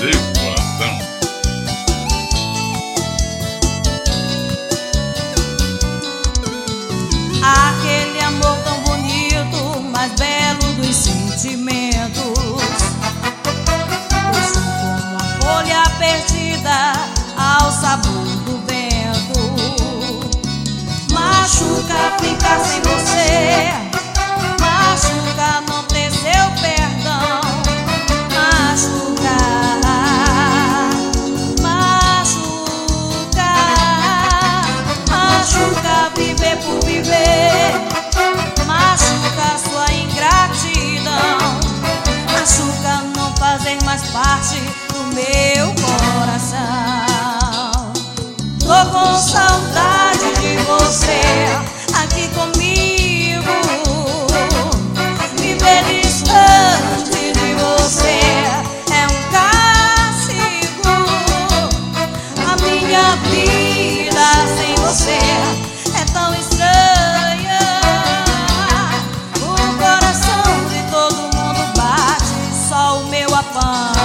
seu coração. Aquele amor tão bonito, mais belo dos sentimentos, puxou como a folha perdida ao sabor do vento. Machuca ficar sem você, machuca não ter seu perdão. Machuca, machuca, machuca viver por viver, machuca sua ingratidão, machuca não fazer mais parte do meu coração. Tô com saudade de você aqui comigo, viver distante de você é um castigo. A minha vida sem você é tão estranha. O coração de todo mundo bate, só o meu apanha.